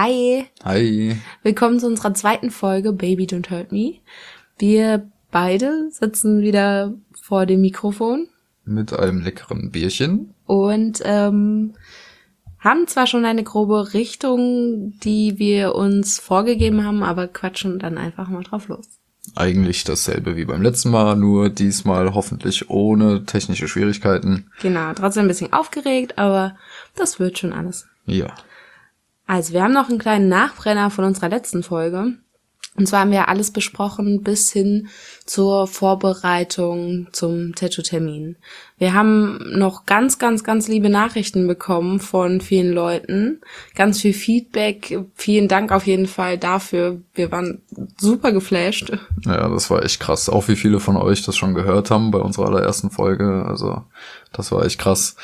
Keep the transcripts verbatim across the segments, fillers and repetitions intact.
Hi. Hi. Willkommen zu unserer zweiten Folge Baby Don't Hurt Me. Wir beide sitzen wieder vor dem Mikrofon. Mit einem leckeren Bierchen. Und ähm, haben zwar schon eine grobe Richtung, die wir uns vorgegeben haben, aber quatschen dann einfach mal drauf los. Eigentlich dasselbe wie beim letzten Mal, nur diesmal hoffentlich ohne technische Schwierigkeiten. Genau, trotzdem ein bisschen aufgeregt, aber das wird schon alles. Ja. Also wir haben noch einen kleinen Nachbrenner von unserer letzten Folge. Und zwar haben wir alles besprochen bis hin zur Vorbereitung zum Tattoo-Termin. Wir haben noch ganz, ganz, ganz liebe Nachrichten bekommen von vielen Leuten. Ganz viel Feedback. Vielen Dank auf jeden Fall dafür. Wir waren super geflasht. Ja, das war echt krass. Auch wie viele von euch das schon gehört haben bei unserer allerersten Folge. Also das war echt krass.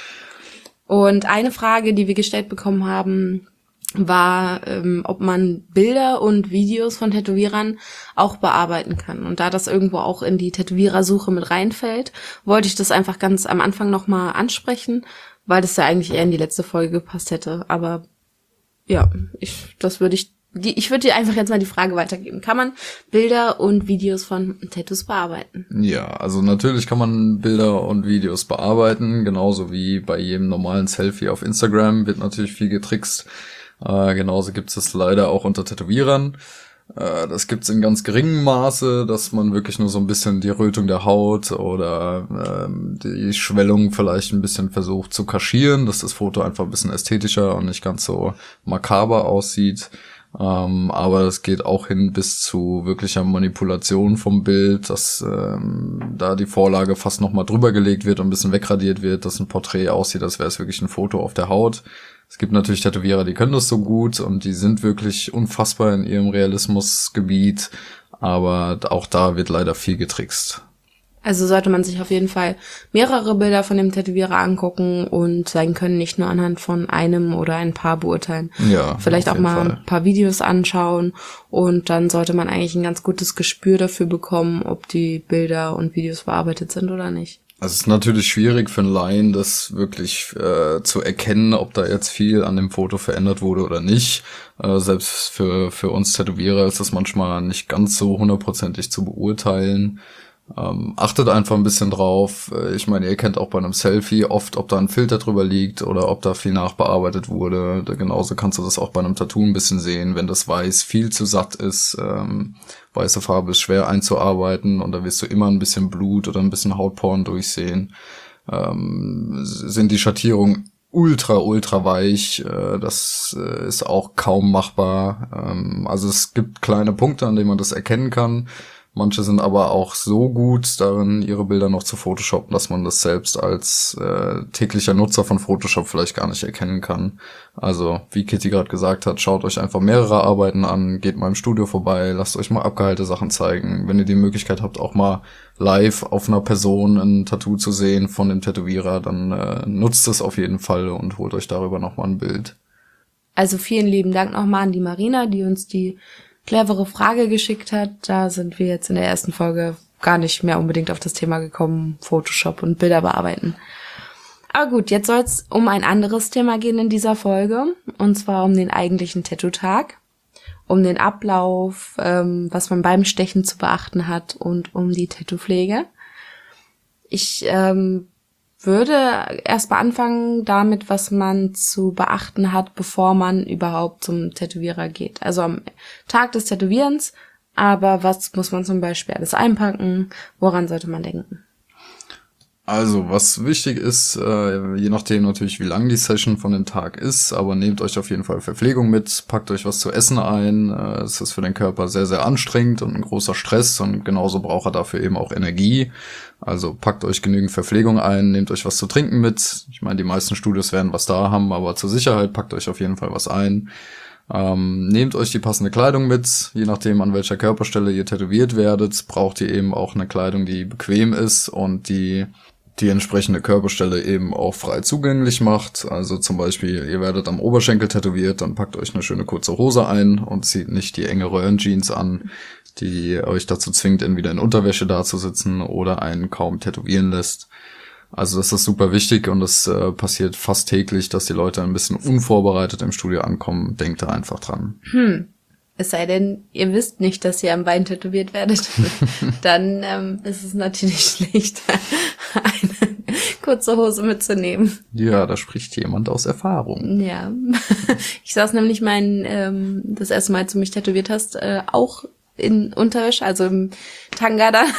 Und eine Frage, die wir gestellt bekommen haben, war, ähm, ob man Bilder und Videos von Tätowierern auch bearbeiten kann. Und da das irgendwo auch in die Tätowierersuche mit reinfällt, wollte ich das einfach ganz am Anfang nochmal ansprechen, weil das ja eigentlich eher in die letzte Folge gepasst hätte. Aber ja, ich, das würde ich, die, ich würde dir einfach jetzt mal die Frage weitergeben. Kann man Bilder und Videos von Tattoos bearbeiten? Ja, also natürlich kann man Bilder und Videos bearbeiten, genauso wie bei jedem normalen Selfie auf Instagram wird natürlich viel getrickst. Äh, genauso gibt es leider auch unter Tätowierern. Äh, das gibt es in ganz geringem Maße, dass man wirklich nur so ein bisschen die Rötung der Haut oder ähm, die Schwellung vielleicht ein bisschen versucht zu kaschieren, dass das Foto einfach ein bisschen ästhetischer und nicht ganz so makaber aussieht. Ähm, aber es geht auch hin bis zu wirklicher Manipulation vom Bild, dass ähm, da die Vorlage fast nochmal drüber gelegt wird und ein bisschen wegradiert wird, dass ein Porträt aussieht, als wäre es wirklich ein Foto auf der Haut. Es gibt natürlich Tätowierer, die können das so gut und die sind wirklich unfassbar in ihrem Realismusgebiet, aber auch da wird leider viel getrickst. Also sollte man sich auf jeden Fall mehrere Bilder von dem Tätowierer angucken und sein Können nicht nur anhand von einem oder ein paar beurteilen. Ja, vielleicht auch mal Fall. ein paar Videos anschauen und dann sollte man eigentlich ein ganz gutes Gespür dafür bekommen, ob die Bilder und Videos bearbeitet sind oder nicht. Also es ist natürlich schwierig für einen Laien, das wirklich äh, zu erkennen, ob da jetzt viel an dem Foto verändert wurde oder nicht. Äh, selbst für für uns Tätowierer ist das manchmal nicht ganz so hundertprozentig zu beurteilen. Ähm, achtet einfach ein bisschen drauf. Ich meine, ihr kennt auch bei einem Selfie oft, ob da ein Filter drüber liegt oder ob da viel nachbearbeitet wurde. Da genauso kannst du das auch bei einem Tattoo ein bisschen sehen, wenn das Weiß viel zu satt ist. Ähm, weiße Farbe ist schwer einzuarbeiten und da wirst du immer ein bisschen Blut oder ein bisschen Hautporen durchsehen. Ähm, sind die Schattierungen ultra, ultra weich. Äh, das äh, ist auch kaum machbar. Ähm, also es gibt kleine Punkte, an denen man das erkennen kann. Manche sind aber auch so gut darin, ihre Bilder noch zu photoshoppen, dass man das selbst als äh, täglicher Nutzer von Photoshop vielleicht gar nicht erkennen kann. Also, wie Kitty gerade gesagt hat, schaut euch einfach mehrere Arbeiten an, geht mal im Studio vorbei, lasst euch mal abgeheilte Sachen zeigen. Wenn ihr die Möglichkeit habt, auch mal live auf einer Person ein Tattoo zu sehen von dem Tätowierer, dann äh, nutzt es auf jeden Fall und holt euch darüber nochmal ein Bild. Also vielen lieben Dank nochmal an die Marina, die uns die clevere Frage geschickt hat. Da sind wir jetzt in der ersten Folge gar nicht mehr unbedingt auf das Thema gekommen, Photoshop und Bilder bearbeiten. Aber gut, jetzt soll es um ein anderes Thema gehen in dieser Folge, und zwar um den eigentlichen Tattoo-Tag, um den Ablauf, ähm, was man beim Stechen zu beachten hat und um die Tattoo-Pflege. Ich ähm, würde erstmal anfangen damit, was man zu beachten hat, bevor man überhaupt zum Tätowierer geht. Also am Tag des Tätowierens, aber was muss man zum Beispiel alles einpacken? Woran sollte man denken? Also, was wichtig ist, äh, je nachdem natürlich, wie lang die Session von dem Tag ist, aber nehmt euch auf jeden Fall Verpflegung mit, packt euch was zu essen ein. Äh, es ist für den Körper sehr, sehr anstrengend und ein großer Stress und genauso braucht er dafür eben auch Energie. Also packt euch genügend Verpflegung ein, nehmt euch was zu trinken mit. Ich meine, die meisten Studios werden was da haben, aber zur Sicherheit packt euch auf jeden Fall was ein. Ähm, nehmt euch die passende Kleidung mit, je nachdem an welcher Körperstelle ihr tätowiert werdet, braucht ihr eben auch eine Kleidung, die bequem ist und die die entsprechende Körperstelle eben auch frei zugänglich macht. Also zum Beispiel, ihr werdet am Oberschenkel tätowiert, dann packt euch eine schöne kurze Hose ein und zieht nicht die enge Röhrenjeans an, die euch dazu zwingt, entweder in Unterwäsche dazusitzen oder einen kaum tätowieren lässt. Also das ist super wichtig und das äh, passiert fast täglich, dass die Leute ein bisschen unvorbereitet im Studio ankommen. Denkt da einfach dran. Hm. Es sei denn, ihr wisst nicht, dass ihr am Bein tätowiert werdet. Dann ähm, ist es natürlich schlecht, eine kurze Hose mitzunehmen. Ja, da spricht jemand aus Erfahrung. Ja. Ich saß nämlich mein, ähm, das erste Mal, als du mich tätowiert hast, äh, auch in Unterwäsche, also im Tanga da,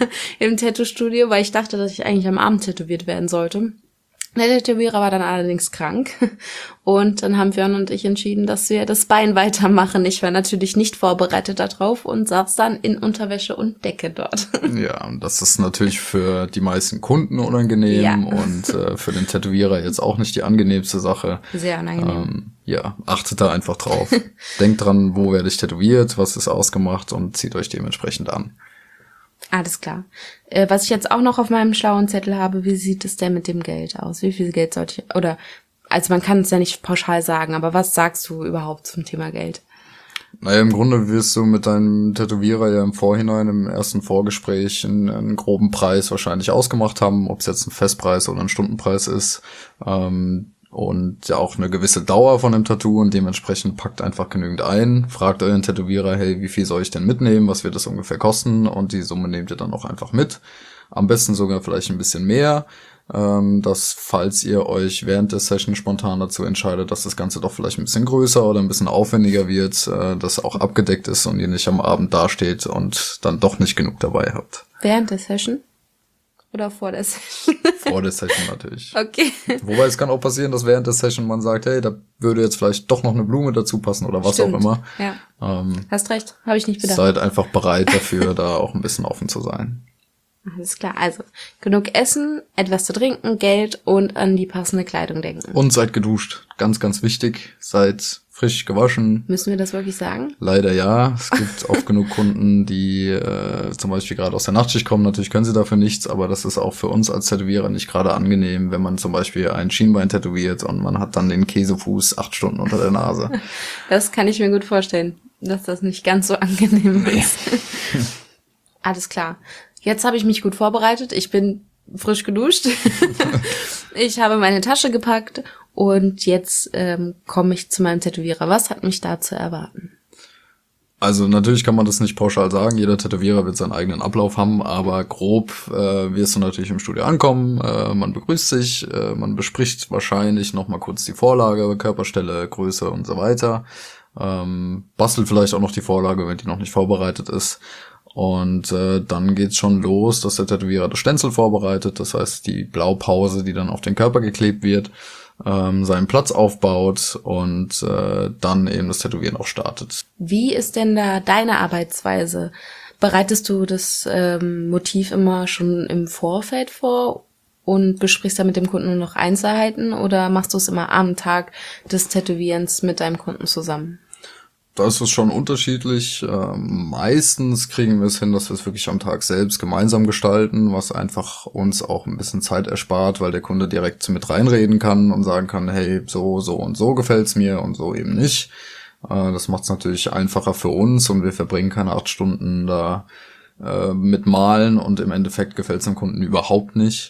im Tattoo-Studio, weil ich dachte, dass ich eigentlich am Abend tätowiert werden sollte. Der Tätowierer war dann allerdings krank und dann haben Björn und ich entschieden, dass wir das Bein weitermachen. Ich war natürlich nicht vorbereitet darauf und saß dann in Unterwäsche und Decke dort. Ja, und das ist natürlich für die meisten Kunden unangenehm Ja. und äh, für den Tätowierer jetzt auch nicht die angenehmste Sache. Sehr unangenehm. Ähm, ja, achtet da einfach drauf. Denkt dran, wo werde ich tätowiert, was ist ausgemacht und zieht euch dementsprechend an. Alles klar. Äh, was ich jetzt auch noch auf meinem schlauen Zettel habe, wie sieht es denn mit dem Geld aus? Wie viel Geld sollte ich, oder, also man kann es ja nicht pauschal sagen, aber was sagst du überhaupt zum Thema Geld? Naja, im Grunde wirst du mit deinem Tätowierer ja im Vorhinein, im ersten Vorgespräch, einen, einen groben Preis wahrscheinlich ausgemacht haben, ob es jetzt ein Festpreis oder ein Stundenpreis ist. Ähm, und ja auch eine gewisse Dauer von dem Tattoo und dementsprechend packt einfach genügend ein. Fragt euren Tätowierer, hey, wie viel soll ich denn mitnehmen? Was wird das ungefähr kosten? Und die Summe nehmt ihr dann auch einfach mit. Am besten sogar vielleicht ein bisschen mehr, ähm, dass falls ihr euch während der Session spontan dazu entscheidet, dass das Ganze doch vielleicht ein bisschen größer oder ein bisschen aufwendiger wird, äh, dass auch abgedeckt ist und ihr nicht am Abend dasteht und dann doch nicht genug dabei habt. Während der Session? Oder vor der Session? Vor der Session natürlich. Okay. Wobei es kann auch passieren, dass während der Session man sagt, hey, da würde jetzt vielleicht doch noch eine Blume dazu passen oder was Stimmt. auch immer. Ja. Ähm, Hast recht, habe ich nicht bedacht. seid einfach bereit dafür, da auch ein bisschen offen zu sein. Alles klar, also genug Essen, etwas zu trinken, Geld und an die passende Kleidung denken. Und seid geduscht. Ganz, ganz wichtig. Seid frisch gewaschen. Müssen wir das wirklich sagen? Leider ja. Es gibt oft genug Kunden, die äh, zum Beispiel gerade aus der Nachtschicht kommen. Natürlich können sie dafür nichts, aber das ist auch für uns als Tätowierer nicht gerade angenehm, wenn man zum Beispiel ein Schienbein tätowiert und man hat dann den Käsefuß acht Stunden unter der Nase. Das kann ich mir gut vorstellen, dass das nicht ganz so angenehm ist. Alles klar. Jetzt habe ich mich gut vorbereitet. Ich bin frisch geduscht. Ich habe meine Tasche gepackt und jetzt ähm, komme ich zu meinem Tätowierer. Was hat mich da zu erwarten? Also natürlich kann man das nicht pauschal sagen. Jeder Tätowierer wird seinen eigenen Ablauf haben, aber grob äh, wirst du natürlich im Studio ankommen. Äh, man begrüßt sich, äh, man bespricht wahrscheinlich nochmal kurz die Vorlage, Körperstelle, Größe und so weiter. Ähm, bastelt vielleicht auch noch die Vorlage, wenn die noch nicht vorbereitet ist. Und äh, dann geht's schon los, dass der Tätowierer das Stenzel vorbereitet, das heißt die Blaupause, die dann auf den Körper geklebt wird, ähm, seinen Platz aufbaut und äh, dann eben das Tätowieren auch startet. Wie ist denn da deine Arbeitsweise? Bereitest du das ähm, Motiv immer schon im Vorfeld vor und besprichst da mit dem Kunden nur noch Einzelheiten oder machst du es immer am Tag des Tätowierens mit deinem Kunden zusammen? Da ist es schon unterschiedlich. Ähm, meistens kriegen wir es hin, dass wir es wirklich am Tag selbst gemeinsam gestalten, was einfach uns auch ein bisschen Zeit erspart, weil der Kunde direkt mit reinreden kann und sagen kann, hey, so, so und so gefällt's mir und so eben nicht. Äh, das macht es natürlich einfacher für uns und wir verbringen keine acht Stunden da äh, mit Malen und im Endeffekt gefällt's dem Kunden überhaupt nicht.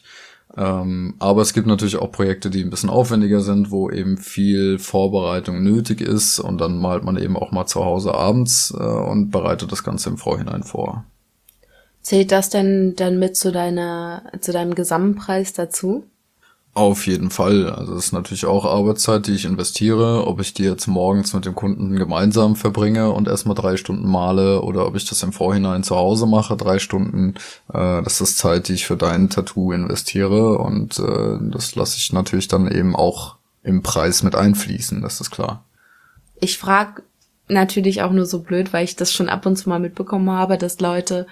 Ähm, aber es gibt natürlich auch Projekte, die ein bisschen aufwendiger sind, wo eben viel Vorbereitung nötig ist und dann malt man eben auch mal zu Hause abends äh, und bereitet das Ganze im Vorhinein vor. Zählt das denn dann mit zu deiner, zu deinem Gesamtpreis dazu? Auf jeden Fall. Also es ist natürlich auch Arbeitszeit, die ich investiere. Ob ich die jetzt morgens mit dem Kunden gemeinsam verbringe und erstmal drei Stunden male oder ob ich das im Vorhinein zu Hause mache, drei Stunden, äh, das ist Zeit, die ich für dein Tattoo investiere und äh, das lasse ich natürlich dann eben auch im Preis mit einfließen, das ist klar. Ich frage natürlich auch nur so blöd, weil ich das schon ab und zu mal mitbekommen habe, dass Leute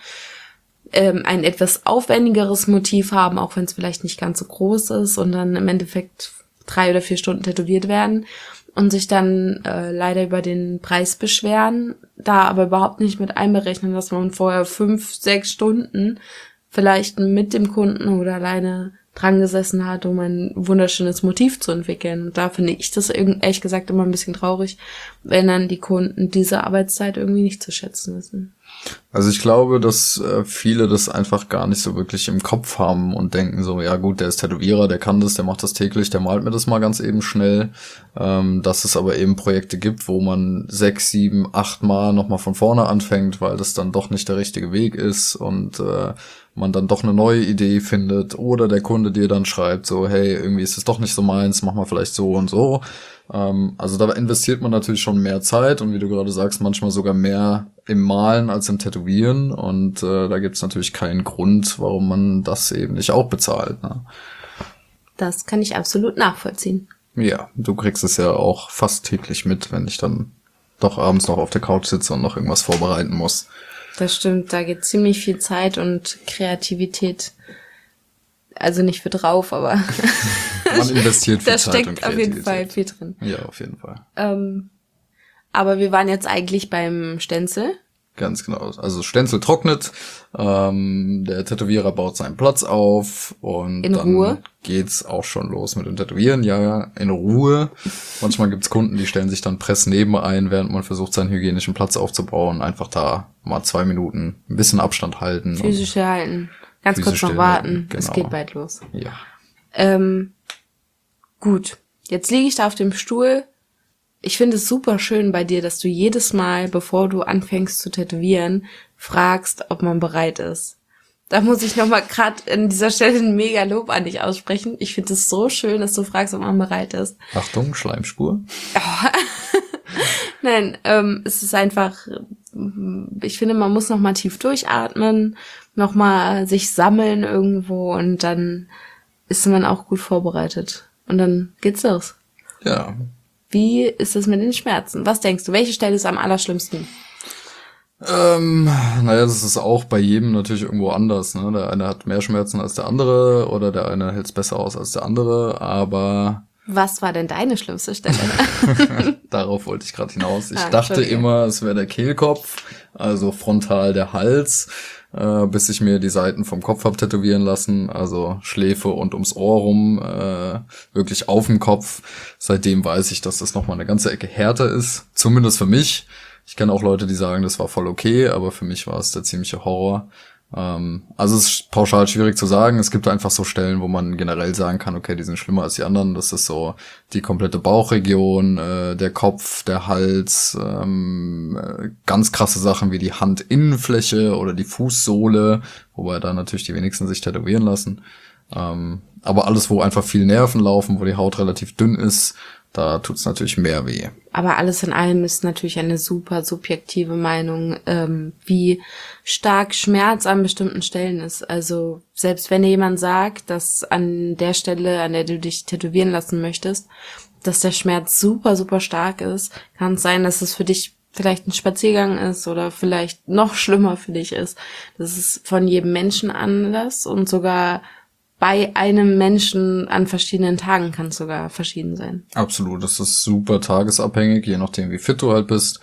ähm, ein etwas aufwendigeres Motiv haben, auch wenn es vielleicht nicht ganz so groß ist und dann im Endeffekt drei oder vier Stunden tätowiert werden und sich dann äh, leider über den Preis beschweren, da aber überhaupt nicht mit einberechnen, dass man vorher fünf, sechs Stunden vielleicht mit dem Kunden oder alleine dran gesessen hat, um ein wunderschönes Motiv zu entwickeln. Und da finde ich das ehrlich gesagt immer ein bisschen traurig, wenn dann die Kunden diese Arbeitszeit irgendwie nicht zu schätzen wissen. Also ich glaube, dass äh, viele das einfach gar nicht so wirklich im Kopf haben und denken so, ja gut, der ist Tätowierer, der kann das, der macht das täglich, der malt mir das mal ganz eben schnell. Ähm, dass es aber eben Projekte gibt, wo man sechs, sieben, acht Mal nochmal von vorne anfängt, weil das dann doch nicht der richtige Weg ist und äh, man dann doch eine neue Idee findet oder der Kunde dir dann schreibt so, hey, irgendwie ist es doch nicht so meins, mach mal vielleicht so und so. Ähm, also da investiert man natürlich schon mehr Zeit und wie du gerade sagst, manchmal sogar mehr im Malen als im Tätowieren und äh, da gibt's natürlich keinen Grund, warum man das eben nicht auch bezahlt. Ne? Das kann ich absolut nachvollziehen. Ja, du kriegst es ja auch fast täglich mit, wenn ich dann doch abends noch auf der Couch sitze und noch irgendwas vorbereiten muss. Das stimmt, da geht ziemlich viel Zeit und Kreativität, also nicht für drauf, aber man investiert viel da Zeit und steckt auf jeden Fall viel drin. Ja, auf jeden Fall. Ähm, aber wir waren jetzt eigentlich beim Stenzel. Ganz genau. Also Stenzel trocknet, ähm, der Tätowierer baut seinen Platz auf und in dann Ruhe. Geht's auch schon los mit dem Tätowieren. Ja, in Ruhe. Manchmal gibt's Kunden, die stellen sich dann Press neben ein, während man versucht, seinen hygienischen Platz aufzubauen. Einfach da mal zwei Minuten ein bisschen Abstand halten. Physisch halten. Ganz kurz noch warten. Genau. Es geht bald los. Ja. Ähm, gut. Jetzt liege ich da auf dem Stuhl. Ich finde es super schön bei dir, dass du jedes Mal, bevor du anfängst zu tätowieren, fragst, ob man bereit ist. Da muss ich nochmal gerade an dieser Stelle ein mega Lob an dich aussprechen. Ich finde es so schön, dass du fragst, ob man bereit ist. Achtung, Schleimspur. Oh. Nein, ähm, es ist einfach, ich finde, man muss nochmal tief durchatmen, nochmal sich sammeln irgendwo und dann ist man auch gut vorbereitet. Und dann geht's los. Ja. Wie ist es mit den Schmerzen? Was denkst du? Welche Stelle ist am allerschlimmsten? Ähm, naja, das ist auch bei jedem natürlich irgendwo anders. Ne? Der eine hat mehr Schmerzen als der andere oder der eine hält es besser aus als der andere, aber... Was war denn deine schlimmste Stelle? Darauf wollte ich gerade hinaus. Ich ah, dachte immer, es wäre der Kehlkopf, also frontal der Hals, äh, bis ich mir die Seiten vom Kopf hab tätowieren lassen, also Schläfe und ums Ohr rum, äh, wirklich auf dem Kopf. Seitdem weiß ich, dass das nochmal eine ganze Ecke härter ist, zumindest für mich. Ich kenne auch Leute, die sagen, das war voll okay, aber für mich war es der ziemliche Horror. Ähm, also es ist pauschal schwierig zu sagen. Es gibt einfach so Stellen, wo man generell sagen kann, okay, die sind schlimmer als die anderen. Das ist so die komplette Bauchregion, äh, der Kopf, der Hals, ähm, äh, ganz krasse Sachen wie die Handinnenfläche oder die Fußsohle, wobei da natürlich die wenigsten sich tätowieren lassen. Ähm, aber alles, wo einfach viel Nerven laufen, wo die Haut relativ dünn ist, da tut's natürlich mehr weh. Aber alles in allem ist natürlich eine super subjektive Meinung, ähm, wie stark Schmerz an bestimmten Stellen ist. Also selbst wenn dir jemand sagt, dass an der Stelle, an der du dich tätowieren lassen möchtest, dass der Schmerz super, super stark ist, kann es sein, dass es für dich vielleicht ein Spaziergang ist oder vielleicht noch schlimmer für dich ist. Das ist von jedem Menschen anders und sogar bei einem Menschen an verschiedenen Tagen kann es sogar verschieden sein. Absolut, das ist super tagesabhängig, je nachdem wie fit du halt bist.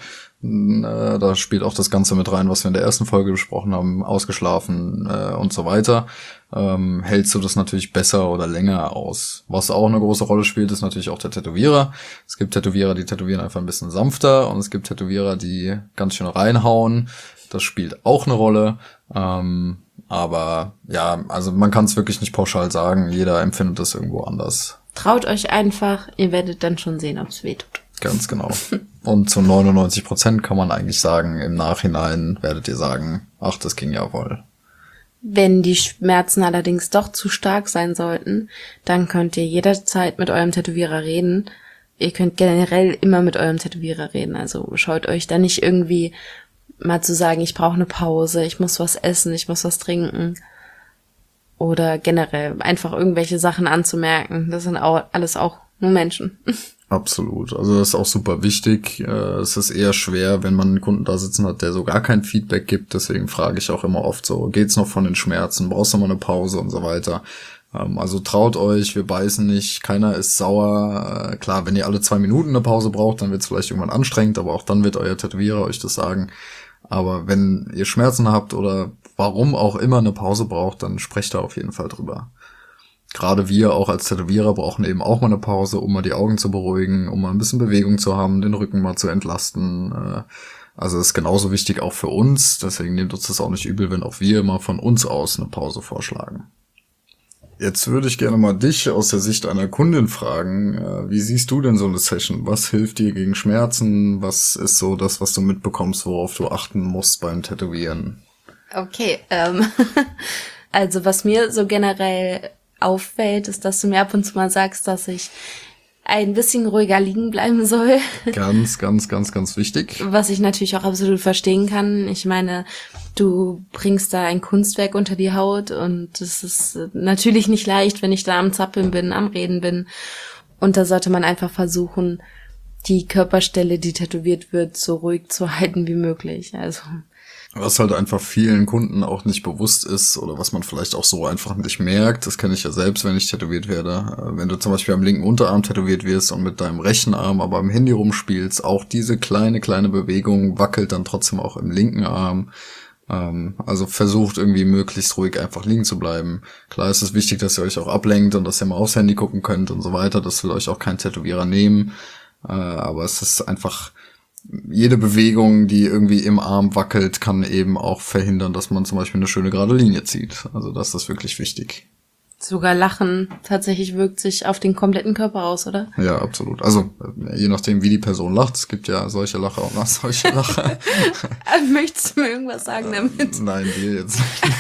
Äh, da spielt auch das Ganze mit rein, was wir in der ersten Folge besprochen haben, ausgeschlafen äh, und so weiter. Ähm, hältst du das natürlich besser oder länger aus. Was auch eine große Rolle spielt, ist natürlich auch der Tätowierer. Es gibt Tätowierer, die tätowieren einfach ein bisschen sanfter und es gibt Tätowierer, die ganz schön reinhauen. Das spielt auch eine Rolle. Ähm, Aber ja, also man kann es wirklich nicht pauschal sagen. Jeder empfindet das irgendwo anders. Traut euch einfach, ihr werdet dann schon sehen, ob es weh tut. Ganz genau. Und zu neunundneunzig Prozent kann man eigentlich sagen, im Nachhinein werdet ihr sagen, ach, das ging ja wohl. Wenn die Schmerzen allerdings doch zu stark sein sollten, dann könnt ihr jederzeit mit eurem Tätowierer reden. Ihr könnt generell immer mit eurem Tätowierer reden. Also schaut euch da nicht irgendwie mal zu sagen, ich brauche eine Pause, ich muss was essen, ich muss was trinken. Oder generell einfach irgendwelche Sachen anzumerken. Das sind auch alles auch nur Menschen. Absolut. Also das ist auch super wichtig. Es ist eher schwer, wenn man einen Kunden da sitzen hat, der so gar kein Feedback gibt. Deswegen frage ich auch immer oft so, geht's noch von den Schmerzen? Brauchst du mal eine Pause und so weiter? Also traut euch, wir beißen nicht, keiner ist sauer. Klar, wenn ihr alle zwei Minuten eine Pause braucht, dann wird es vielleicht irgendwann anstrengend, aber auch dann wird euer Tätowierer euch das sagen. Aber wenn ihr Schmerzen habt oder warum auch immer eine Pause braucht, dann sprecht da auf jeden Fall drüber. gerade wir auch als Tätowierer brauchen eben auch mal eine Pause, um mal die Augen zu beruhigen, um mal ein bisschen Bewegung zu haben, den Rücken mal zu entlasten. Also ist genauso wichtig auch für uns. Deswegen nehmt uns das auch nicht übel, wenn auch wir mal von uns aus eine Pause vorschlagen. Jetzt würde ich gerne mal dich aus der Sicht einer Kundin fragen. Wie siehst du denn so eine Session? Was hilft dir gegen Schmerzen? Was ist so das, was du mitbekommst, worauf du achten musst beim Tätowieren? Okay, ähm, also was mir so generell auffällt, ist, dass du mir ab und zu mal sagst, dass ich ein bisschen ruhiger liegen bleiben soll. Ganz, ganz, ganz, ganz wichtig. Was ich natürlich auch absolut verstehen kann. Ich meine, du bringst da ein Kunstwerk unter die Haut und es ist natürlich nicht leicht, wenn ich da am Zappeln bin, am Reden bin. Und da sollte man einfach versuchen, die Körperstelle, die tätowiert wird, so ruhig zu halten wie möglich. Also was halt einfach vielen Kunden auch nicht bewusst ist oder was man vielleicht auch so einfach nicht merkt, das kenne ich ja selbst, wenn ich tätowiert werde. Wenn du zum Beispiel am linken Unterarm tätowiert wirst und mit deinem rechten Arm aber am Handy rumspielst, auch diese kleine, kleine Bewegung wackelt dann trotzdem auch im linken Arm. Also versucht irgendwie möglichst ruhig einfach liegen zu bleiben. Klar ist es wichtig, dass ihr euch auch ablenkt und dass ihr mal aufs Handy gucken könnt und so weiter. Das will euch auch kein Tätowierer nehmen. Aber es ist einfach... Jede Bewegung, die irgendwie im Arm wackelt, kann eben auch verhindern, dass man zum Beispiel eine schöne gerade Linie zieht. Also das ist wirklich wichtig. Sogar Lachen tatsächlich wirkt sich auf den kompletten Körper aus, oder? Ja, absolut. Also je nachdem, wie die Person lacht. Es gibt ja solche Lacher und solche Lacher. Möchtest du mir irgendwas sagen damit? Nein, dir jetzt nicht.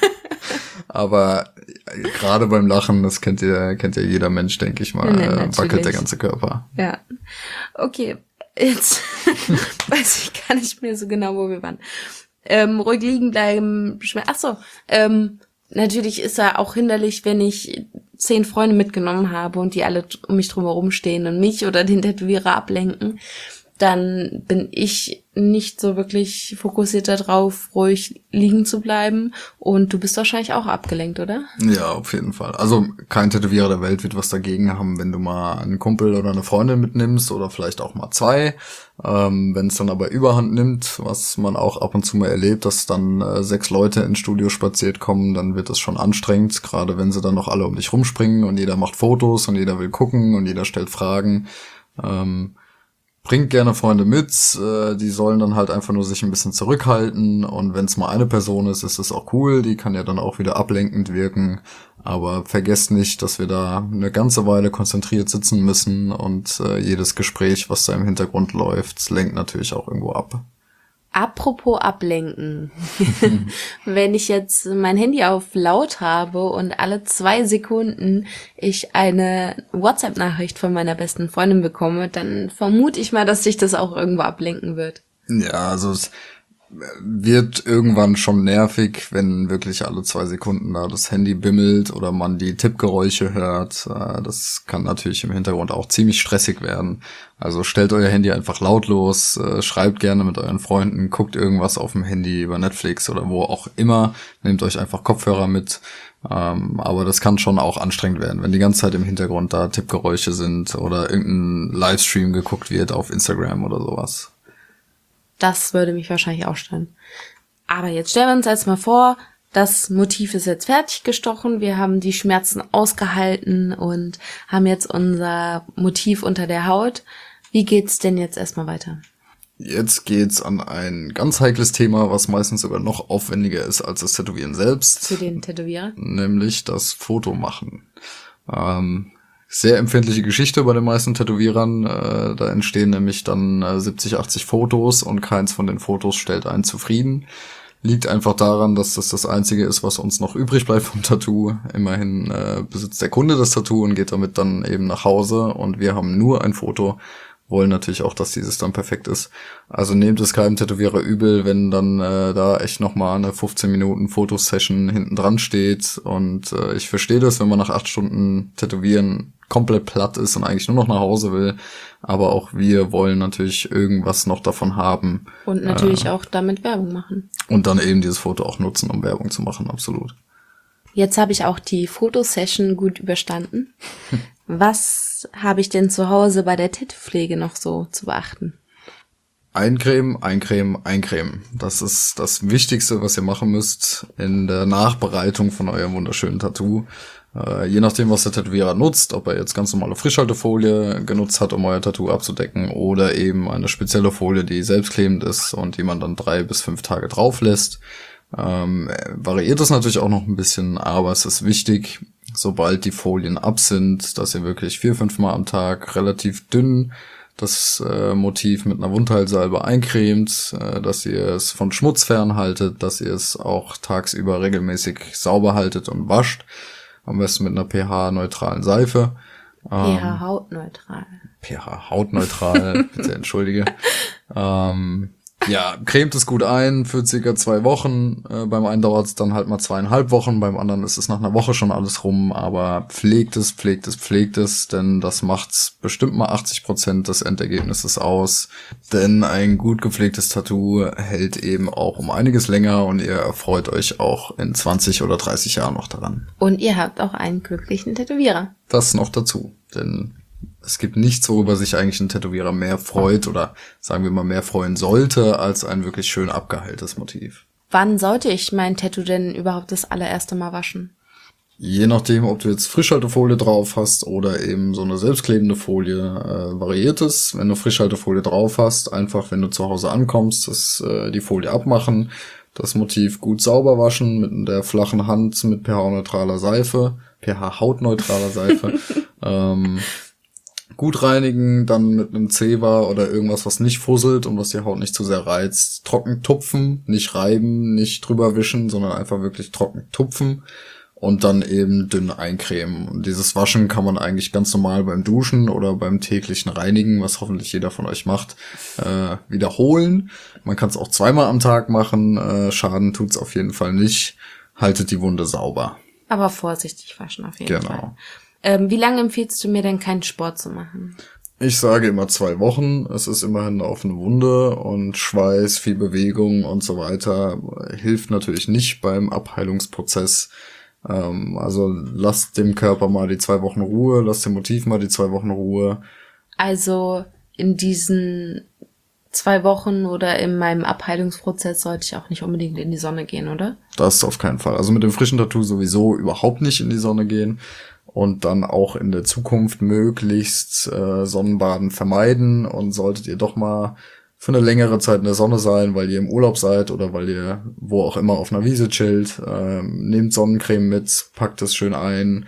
Aber gerade beim Lachen, das kennt ihr, kennt ja jeder Mensch, denke ich mal, nee, wackelt der ganze Körper. Ja. Okay. Jetzt weiß ich gar nicht mehr so genau, wo wir waren. Ähm, ruhig liegen bleiben. Ach so. Ähm, natürlich ist er auch hinderlich, wenn ich zehn Freunde mitgenommen habe und die alle um mich drumherum stehen und mich oder den Tätowierer ablenken. Dann bin ich nicht so wirklich fokussiert darauf, ruhig liegen zu bleiben. Und du bist wahrscheinlich auch abgelenkt, oder? Ja, auf jeden Fall. Also kein Tätowierer der Welt wird was dagegen haben, wenn du mal einen Kumpel oder eine Freundin mitnimmst oder vielleicht auch mal zwei. Ähm, wenn es dann aber Überhand nimmt, was man auch ab und zu mal erlebt, dass dann äh, sechs Leute ins Studio spaziert kommen, dann wird das schon anstrengend, gerade wenn sie dann noch alle um dich rumspringen und jeder macht Fotos und jeder will gucken und jeder stellt Fragen. Ähm, Bringt gerne Freunde mit, äh, die sollen dann halt einfach nur sich ein bisschen zurückhalten und wenn es mal eine Person ist, ist es auch cool, die kann ja dann auch wieder ablenkend wirken, aber vergesst nicht, dass wir da eine ganze Weile konzentriert sitzen müssen und äh, jedes Gespräch, was da im Hintergrund läuft, lenkt natürlich auch irgendwo ab. Apropos ablenken. Wenn ich jetzt mein Handy auf laut habe und alle zwei Sekunden ich eine WhatsApp-Nachricht von meiner besten Freundin bekomme, dann vermute ich mal, dass sich das auch irgendwo ablenken wird. Ja, also es wird irgendwann schon nervig, wenn wirklich alle zwei Sekunden da das Handy bimmelt oder man die Tippgeräusche hört. Das kann natürlich im Hintergrund auch ziemlich stressig werden. Also stellt euer Handy einfach lautlos, schreibt gerne mit euren Freunden, guckt irgendwas auf dem Handy über Netflix oder wo auch immer. Nehmt euch einfach Kopfhörer mit. Aber das kann schon auch anstrengend werden, wenn die ganze Zeit im Hintergrund da Tippgeräusche sind oder irgendein Livestream geguckt wird auf Instagram oder sowas. Das würde mich wahrscheinlich auch stören. Aber jetzt stellen wir uns jetzt mal vor, das Motiv ist jetzt fertig gestochen, wir haben die Schmerzen ausgehalten und haben jetzt unser Motiv unter der Haut. Wie geht's denn jetzt erstmal weiter? Jetzt geht's an ein ganz heikles Thema, was meistens sogar noch aufwendiger ist als das Tätowieren selbst. Für den Tätowierer? Nämlich das Foto machen. Ähm, Sehr empfindliche Geschichte bei den meisten Tätowierern. Äh, da entstehen nämlich dann äh, siebzig, achtzig Fotos und keins von den Fotos stellt einen zufrieden. Liegt einfach daran, dass das das Einzige ist, was uns noch übrig bleibt vom Tattoo. Immerhin äh, besitzt der Kunde das Tattoo und geht damit dann eben nach Hause und wir haben nur ein Foto. Wollen natürlich auch, dass dieses dann perfekt ist. Also nehmt es keinem Tätowierer übel, wenn dann äh, da echt nochmal eine fünfzehn Minuten Fotosession hinten dran steht. Und äh, ich verstehe das, wenn man nach acht Stunden Tätowieren komplett platt ist und eigentlich nur noch nach Hause will. Aber auch wir wollen natürlich irgendwas noch davon haben. Und natürlich äh, auch damit Werbung machen. Und dann eben dieses Foto auch nutzen, um Werbung zu machen, absolut. Jetzt habe ich auch die Fotosession gut überstanden. Was habe ich denn zu Hause bei der Tattoo-Pflege noch so zu beachten? Eincremen, eincremen, eincremen. Das ist das Wichtigste, was ihr machen müsst in der Nachbereitung von eurem wunderschönen Tattoo. Äh, je nachdem, was der Tätowierer nutzt, ob er jetzt ganz normale Frischhaltefolie genutzt hat, um euer Tattoo abzudecken, oder eben eine spezielle Folie, die selbstklebend ist und die man dann drei bis fünf Tage drauf lässt. Ähm, variiert das natürlich auch noch ein bisschen, aber es ist wichtig, sobald die Folien ab sind, dass ihr wirklich vier, fünf Mal am Tag relativ dünn das äh, Motiv mit einer Wundheilsalbe eincremt, äh, dass ihr es von Schmutz fernhaltet, dass ihr es auch tagsüber regelmäßig sauber haltet und wascht. Am besten mit einer pH-neutralen Seife. Ähm, pH-hautneutral. pH-hautneutral, bitte entschuldige. ähm, ja, cremt es gut ein für circa zwei Wochen. Äh, beim einen dauert es dann halt mal zweieinhalb Wochen, beim anderen ist es nach einer Woche schon alles rum. Aber pflegt es, pflegt es, pflegt es, denn das macht's bestimmt mal achtzig Prozent des Endergebnisses aus. Denn ein gut gepflegtes Tattoo hält eben auch um einiges länger und ihr erfreut euch auch in zwanzig oder dreißig Jahren noch daran. Und ihr habt auch einen glücklichen Tätowierer. Das noch dazu, denn es gibt nichts, worüber sich eigentlich ein Tätowierer mehr freut oder sagen wir mal mehr freuen sollte, als ein wirklich schön abgeheiltes Motiv. Wann sollte ich mein Tattoo denn überhaupt das allererste Mal waschen? Je nachdem, ob du jetzt Frischhaltefolie drauf hast oder eben so eine selbstklebende Folie, äh, variiert es. Wenn du Frischhaltefolie drauf hast, einfach wenn du zu Hause ankommst, das, äh, die Folie abmachen, das Motiv gut sauber waschen mit der flachen Hand mit pH-neutraler Seife, pH-hautneutraler Seife, ähm, gut reinigen, dann mit einem Zewa oder irgendwas, was nicht fusselt und was die Haut nicht zu sehr reizt. Trocken tupfen, nicht reiben, nicht drüber wischen, sondern einfach wirklich trocken tupfen und dann eben dünn eincremen. Und dieses Waschen kann man eigentlich ganz normal beim Duschen oder beim täglichen Reinigen, was hoffentlich jeder von euch macht, äh, wiederholen. Man kann es auch zweimal am Tag machen, äh, Schaden tut's auf jeden Fall nicht. Haltet die Wunde sauber. Aber vorsichtig waschen auf jeden Genau. Fall. Ähm, wie lange empfiehlst du mir denn, keinen Sport zu machen? Ich sage immer zwei Wochen. Es ist immerhin eine offene Wunde und Schweiß, viel Bewegung und so weiter hilft natürlich nicht beim Abheilungsprozess. Ähm, also lasst dem Körper mal die zwei Wochen Ruhe, lasst dem Motiv mal die zwei Wochen Ruhe. Also in diesen zwei Wochen oder in meinem Abheilungsprozess sollte ich auch nicht unbedingt in die Sonne gehen, oder? Das auf keinen Fall. Also mit dem frischen Tattoo sowieso überhaupt nicht in die Sonne gehen. Und dann auch in der Zukunft möglichst äh, Sonnenbaden vermeiden. Und solltet ihr doch mal für eine längere Zeit in der Sonne sein, weil ihr im Urlaub seid oder weil ihr wo auch immer auf einer Wiese chillt, ähm, nehmt Sonnencreme mit, packt es schön ein.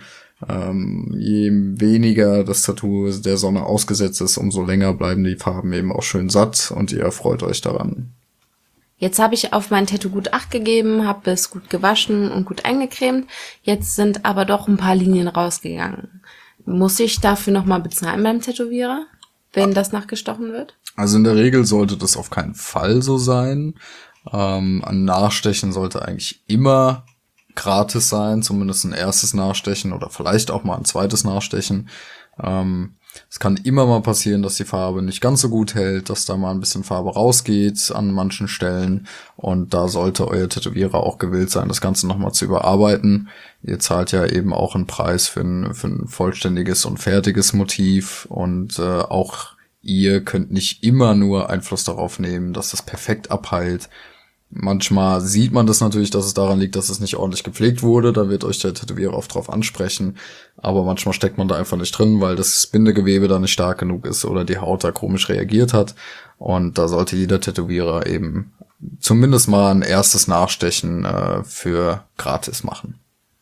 Ähm, je weniger das Tattoo der Sonne ausgesetzt ist, umso länger bleiben die Farben eben auch schön satt und ihr erfreut euch daran. Jetzt habe ich auf mein Tattoo gut Acht gegeben, habe es gut gewaschen und gut eingecremt. Jetzt sind aber doch ein paar Linien rausgegangen. Muss ich dafür nochmal bezahlen beim Tätowierer, wenn das nachgestochen wird? Also in der Regel sollte das auf keinen Fall so sein. Ähm, ein Nachstechen sollte eigentlich immer gratis sein, zumindest ein erstes Nachstechen oder vielleicht auch mal ein zweites Nachstechen. Ähm, es kann immer mal passieren, dass die Farbe nicht ganz so gut hält, dass da mal ein bisschen Farbe rausgeht an manchen Stellen und da sollte euer Tätowierer auch gewillt sein, das Ganze nochmal zu überarbeiten. Ihr zahlt ja eben auch einen Preis für ein, für ein vollständiges und fertiges Motiv und äh, auch ihr könnt nicht immer nur Einfluss darauf nehmen, dass das perfekt abheilt. Manchmal sieht man das natürlich, dass es daran liegt, dass es nicht ordentlich gepflegt wurde. Da wird euch der Tätowierer oft drauf ansprechen. Aber manchmal steckt man da einfach nicht drin, weil das Bindegewebe da nicht stark genug ist oder die Haut da komisch reagiert hat. Und da sollte jeder Tätowierer eben zumindest mal ein erstes Nachstechen äh, für gratis machen.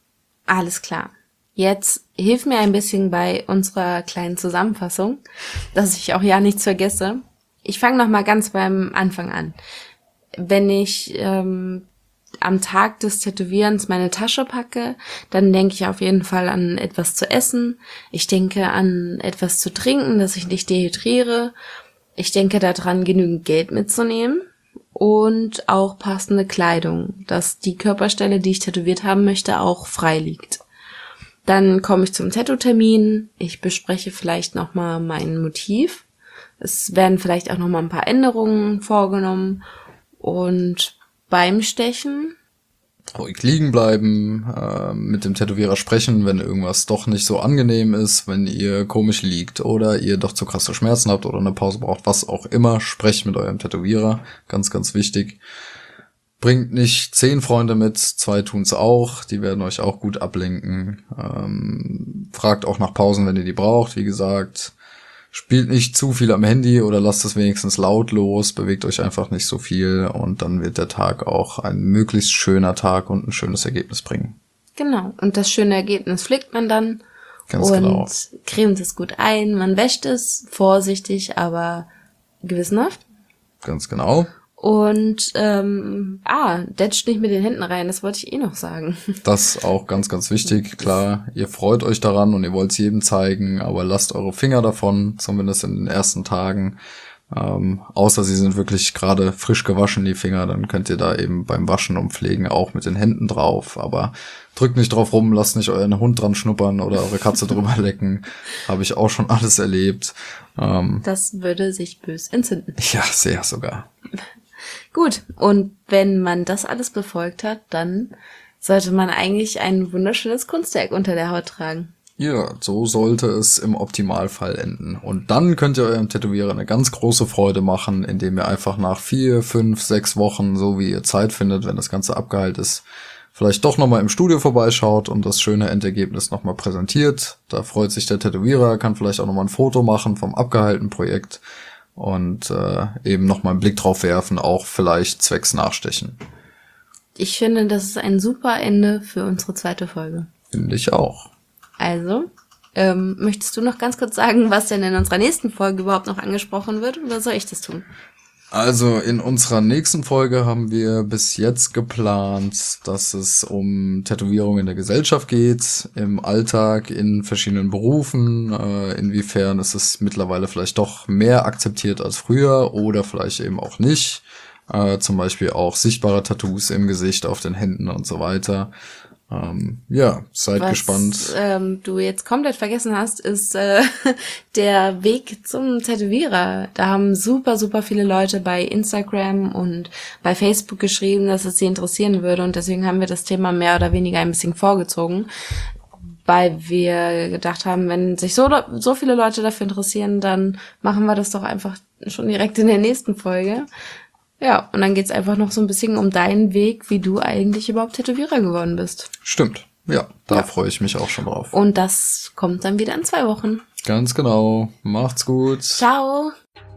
Alles klar. Jetzt hilf mir ein bisschen bei unserer kleinen Zusammenfassung, dass ich auch ja nichts vergesse. Ich fange noch mal ganz beim Anfang an. Wenn ich ähm, am Tag des Tätowierens meine Tasche packe, dann denke ich auf jeden Fall an etwas zu essen. Ich denke an etwas zu trinken, dass ich nicht dehydriere. Ich denke daran, genügend Geld mitzunehmen und auch passende Kleidung, dass die Körperstelle, die ich tätowiert haben möchte, auch frei liegt. Dann komme ich zum Tattoo-Termin. Ich bespreche vielleicht nochmal mein Motiv. Es werden vielleicht auch nochmal ein paar Änderungen vorgenommen. Und beim Stechen ruhig liegen bleiben, äh, mit dem Tätowierer sprechen, wenn irgendwas doch nicht so angenehm ist, wenn ihr komisch liegt oder ihr doch zu krasse Schmerzen habt oder eine Pause braucht, was auch immer, sprecht mit eurem Tätowierer, ganz, ganz wichtig. Bringt nicht zehn Freunde mit, zwei tun's auch, die werden euch auch gut ablenken. Ähm, fragt auch nach Pausen, wenn ihr die braucht, wie gesagt. Spielt nicht zu viel am Handy oder lasst es wenigstens lautlos, bewegt euch einfach nicht so viel und dann wird der Tag auch ein möglichst schöner Tag und ein schönes Ergebnis bringen. Genau, und das schöne Ergebnis pflegt man dann. Ganz und genau. cremt es gut ein, man wäscht es vorsichtig, aber gewissenhaft. Ganz genau. Und, ähm, ah, detscht nicht mit den Händen rein, das wollte ich eh noch sagen. Das auch ganz, ganz wichtig. Klar, ihr freut euch daran und ihr wollt es jedem zeigen, aber lasst eure Finger davon, zumindest in den ersten Tagen. Ähm, außer sie sind wirklich gerade frisch gewaschen, die Finger, dann könnt ihr da eben beim Waschen und Pflegen auch mit den Händen drauf. Aber drückt nicht drauf rum, lasst nicht euren Hund dran schnuppern oder eure Katze drüber lecken. Habe ich auch schon alles erlebt. Ähm, das würde sich bös entzünden. Ja, sehr sogar. Gut, und wenn man das alles befolgt hat, dann sollte man eigentlich ein wunderschönes Kunstwerk unter der Haut tragen. Ja, so sollte es im Optimalfall enden. Und dann könnt ihr eurem Tätowierer eine ganz große Freude machen, indem ihr einfach nach vier, fünf, sechs Wochen, so wie ihr Zeit findet, wenn das Ganze abgeheilt ist, vielleicht doch nochmal im Studio vorbeischaut und das schöne Endergebnis nochmal präsentiert. Da freut sich der Tätowierer, kann vielleicht auch nochmal ein Foto machen vom abgeheilten Projekt und äh, eben nochmal einen Blick drauf werfen, auch vielleicht zwecks Nachstechen. Ich finde, das ist ein super Ende für unsere zweite Folge. Finde ich auch. Also, ähm, möchtest du noch ganz kurz sagen, was denn in unserer nächsten Folge überhaupt noch angesprochen wird, oder soll ich das tun? Also in unserer nächsten Folge haben wir bis jetzt geplant, dass es um Tätowierung in der Gesellschaft geht, im Alltag, in verschiedenen Berufen, äh, inwiefern ist es mittlerweile vielleicht doch mehr akzeptiert als früher oder vielleicht eben auch nicht. Äh, zum Beispiel auch sichtbare Tattoos im Gesicht, auf den Händen und so weiter. Ähm, ja, seid Was, gespannt. Ähm, du jetzt komplett vergessen hast, ist äh, der Weg zum Tätowierer. Da haben super, super viele Leute bei Instagram und bei Facebook geschrieben, dass es sie interessieren würde. Und deswegen haben wir das Thema mehr oder weniger ein bisschen vorgezogen, weil wir gedacht haben, wenn sich so, so viele Leute dafür interessieren, dann machen wir das doch einfach schon direkt in der nächsten Folge. Ja, und dann geht's einfach noch so ein bisschen um deinen Weg, wie du eigentlich überhaupt Tätowierer geworden bist. Stimmt, ja, da Ja. freue ich mich auch schon drauf. Und das kommt dann wieder in zwei Wochen. Ganz genau, macht's gut. Ciao!